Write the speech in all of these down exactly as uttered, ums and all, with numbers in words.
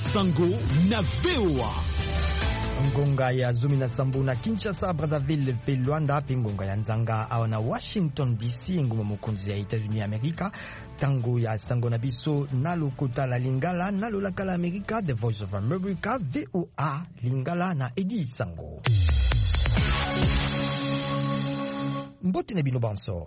Sango na V O A. Ngonga ya zumi na sambu na Kinshasa, Brazzaville pe Luanda pe ngonga ya nzanga awa na Washington D C ngoma mokonzi ya Etats-Unis Amerika. Tango ya sango na biso na lokota la Lingala na lolaka la Amerika, The Voice of America, V O A Lingala na Edi Sango. Mbote ne bino banso.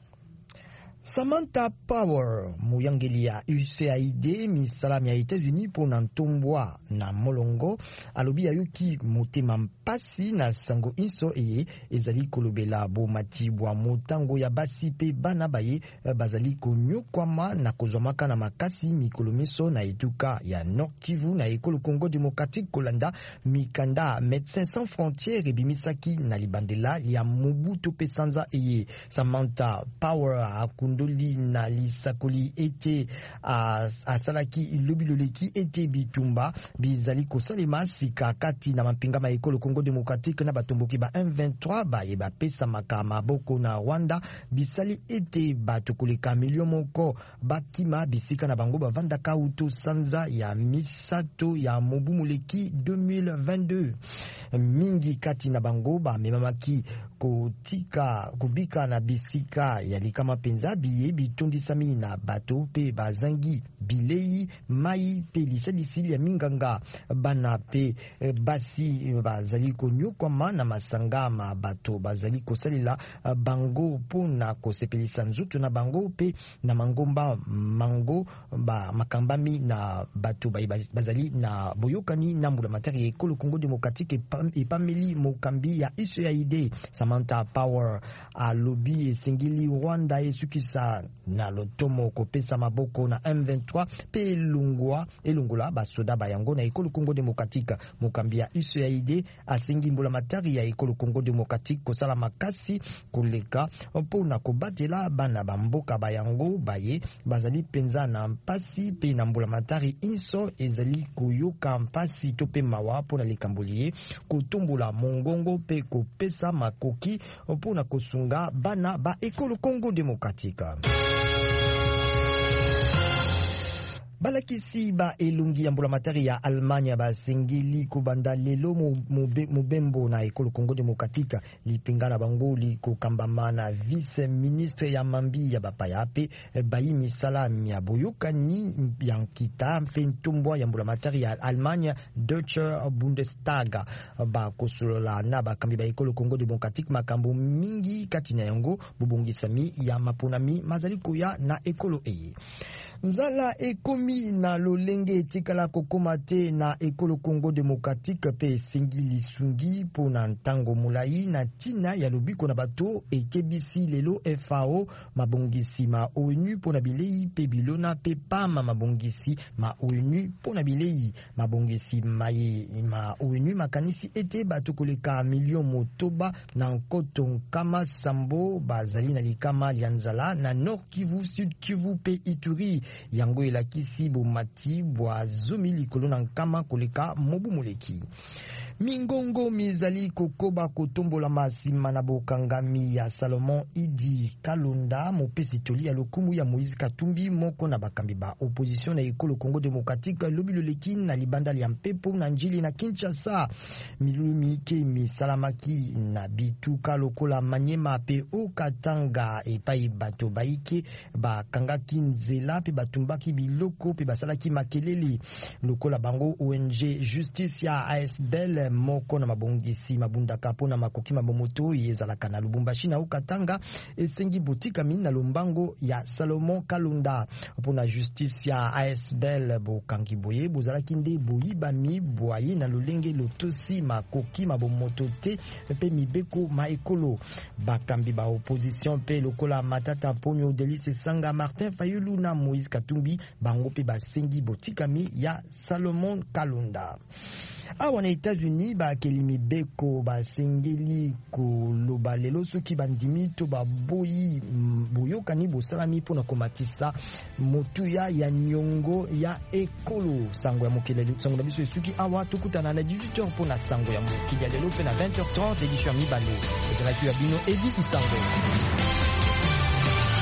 Samantha Power muyangeli ya U S A I D misalami ya Etats-Unis pona ntombwa na molongo alobi ayuki motema mpasi na sango inso eye ezali kolobela bo matibwa motango ya basi pe bana baye bazali konyokwama na kozwamaka na makasi mikolo miso na etuka ya Nord Kivu na ekolo Congo Démocratique kolanda mikanda Médecins Sans Frontières ebimisaki na libandela ya Mobutu pe sanza eye. Samantha Power akundoli na lisakoli ete asalaki lobiloleki ete bitumba bizali kosalema sika kati na mapinga ma ekolo Congo Démocratique na batomboki ba M vingt-trois ba ye bapesa makama boko na Rwanda bisali ete batokoleka milio moko bakima bisika na bango bavanda kauto sanza ya misato ya mobu moleki deux mille vingt-deux. Mingi kati na bango ba memamaki kotika kubika na bisika ya likama penza biye bitondisami na bato pe bazangi bilei mai pe lisadisili ya minganga bana pe basi bazali konyokwama na masangama bato bazali kosalela bango pona kosepelisa nzuto na bango pe na mangomba mango ba makambami na bato bazali na boyokani na mbula materi ekolo Congo Démocratique epameli mokambi ya U S A I D. Samantha Power a lobby esengili Rwanda esukisa na lotomo kopesa maboko na M vingt-trois pe lungwa elungula basoda bayango na ekolo Congo Démocratique. Mokambi ya U S A I D asengi mbula matari ya ekolo Congo Démocratique kosala makasi koleka mpona kobatela bana bamboka bayango baye bazali penza na mpasi pe na mbula matari inso ezali koyoka mpasi to pe mawa mpona likambolie kotumbola mongongo pe kopesa makoki mpona kosunga bana ba ekolo Congo Démocratique. Balakisi ba elungi ya mbula matari ya Allemagne ba sengeli kubanda lelo mubembo na ekolo Congo Démocratique lipingana bango liko kambamana vice ministre ya mambi ya bapayape bayi misalami ya boyokani ya kita fentumbwa ya mbula matari ya Allemagne Deutscher Bundestag ba kosolola na bakambi ba ekolo Congo Démocratique makambo mingi kati na yango bubongisami ya maponami mazaliko ya na ekolo eye. Nzala ekomi na lolenge etikala kokoma te na ekolo Congo Démocratique pe singili sungi pona ntango mulai na tina ya lobiko na bato ekebisi lelo F A O mabongisi ma ONU pona bilei pe bilona pe pama mabongisi ma ONU pona bilei mabongisi maye ma ONU makanisi ete bato koleka million motoba na nkoto nkama sambo bazali na likama ya nzala na Nord Kivu, Sud Kivu pe Ituri. Yango elakisi bomati bwa zumi likolo na nkama koleka mobu moleki. Mingongo mizali kokoba kotombola masima na bokangami ya Salomon Idi Kalonda mopesi toli ya lokumu ya Moïse Katumbi moko na bakambi ba opposition na ekolo Congo Démocratique lobi loleki na libanda ya mpepo na njili na Kinshasa. Milumi ke misalamaki na bituka lokola Manyema pe Okatanga epai bato baike bakangaki nzela pe batumbaki biloko pe basalaki makeleli lokola bango O N G Justice ya A S B L moko na mabongisi mabundaka pona makoki mabomoto yezalaka na Lubumbashi na Okatanga esengi botika mina lombango ya Salomon Kalonda pona Justice ya A S B L bokangi boye bozalaki nde boyibami boye na lolenge lotosi makoki mabomoto te pe mibeko maekolo bakambi ba opposition pe lokola Matata Ponyo Delice Sanga Martin Fayulu na Moïse Katumbi bango pe basengi botikami ya Salomon Kalonda. Awa na États-Unis ba kelimi beko ba sengeli ko loba lelo soki bandimi to ba boyi boyokani bosalami pona komatisa motuya ya nyongo ya ekolo sango ya mokele sango na biso esuki awa tukutana na dix-huit heures pona sango ya mokili lelo pe na vingt heures trente édition mibale ezalaki ya bino Edi Isango.